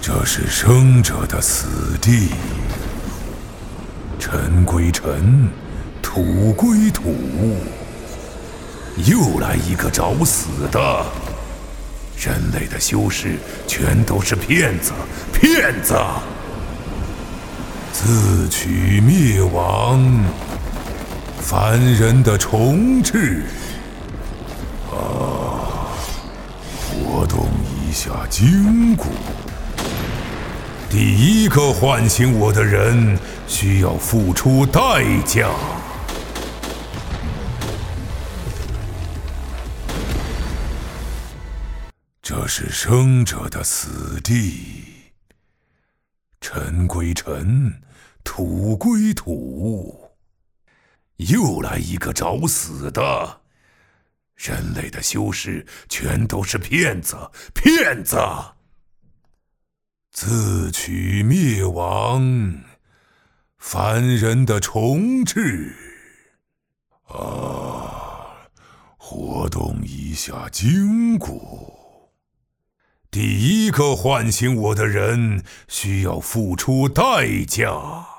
这是生者的死地，尘归尘，土归土。又来一个找死的！人类的修士全都是骗子，骗子！自取灭亡，凡人的重置。活动一下筋骨。第一个唤醒我的人需要付出代价。这是生者的死地，尘归尘，土归土。又来一个找死的！人类的修士全都是骗子，骗子！自取灭亡，凡人的重置。活动一下筋骨。第一个唤醒我的人需要付出代价。